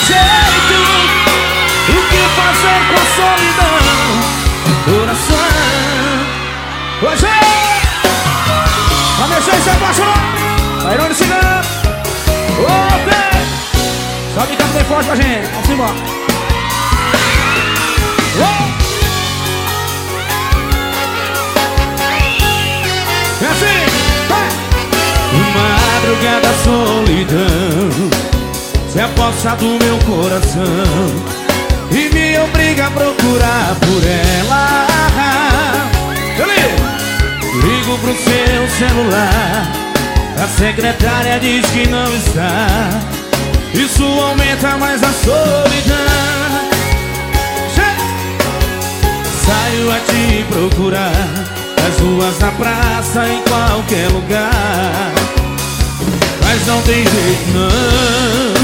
jeito. O que fazer com a solidão? Coração. Hoje a mexer se apaixonou. Vai onde se engana. Sobe canto bem forte pra gente. Vamos embora. É assim, vai. Madrugada solidão se aposta do meu coração e me obriga a procurar por ela. Eu ligo pro seu celular, a secretária diz que não está. Isso aumenta mais a solidão. Saio a te procurar nas ruas, na praça, em qualquer lugar, mas não tem jeito não.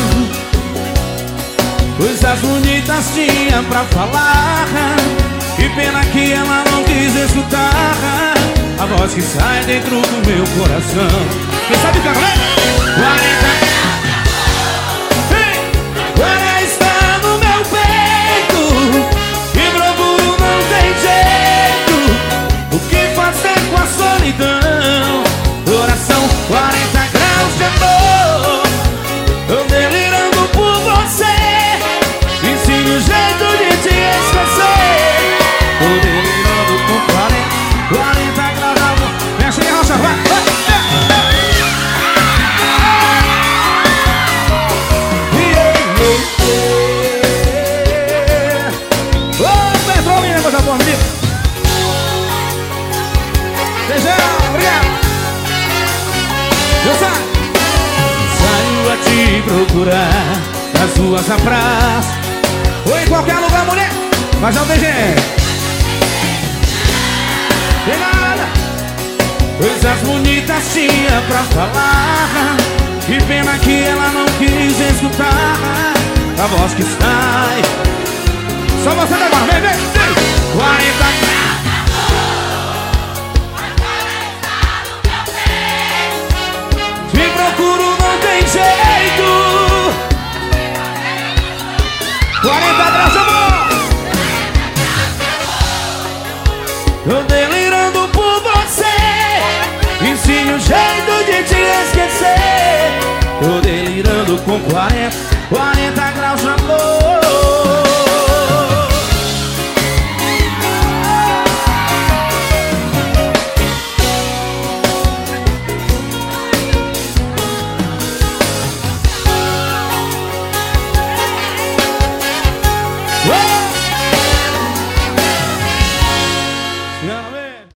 Coisas bonitas tinha pra falar, que pena que ela não quis escutar a voz que sai dentro do meu coração. Quem sabe canta, né? 40. Ela está no meu peito e procuro, não tem jeito. O que fazer com a solidão? Coração, 40 graus de amor. Tô delirando por você. Ensine o jeito de te esquecer. Tô delirando por 40 graus de amor. Mexe em rocha, vai, vai. Coisa boa, menino. Beijão, obrigado. Saiu a te procurar nas ruas, na praça ou em qualquer lugar, mulher, mas não tem jeito. Tem nada. Coisas bonitas tinha pra falar, que pena que ela não quis escutar a voz que sai. Só você levar, vem, vem, vem. 40 graus de amor, agora está no meu peito. Te procuro, não tem jeito. 40 graus de amor. Tô delirando por você. Ensine o jeito de te esquecer. Tô delirando com 40.